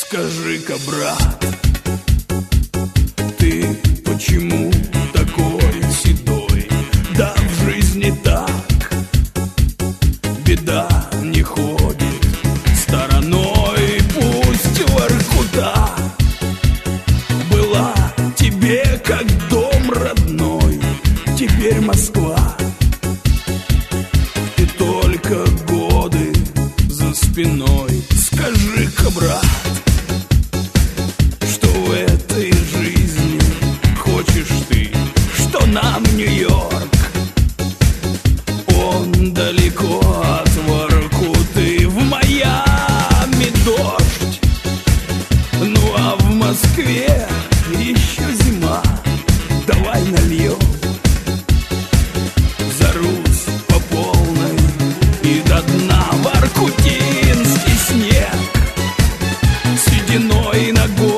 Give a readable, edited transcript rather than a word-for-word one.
Скажи-ка, брат, ты почему такой седой? Да в жизни так, беда не ходит стороной. Пусть Воркута была тебе как дом родной, теперь Москва, и только годы за спиной. Скажи-ка, брат, что в этой жизни хочешь ты, что нам Нью-Йорк? Он далеко от Воркуты, в Майами дождь, ну а в Москве еще зима. Давай нальем за Русь по полной и до дна. Воркутинский снег сединой на голову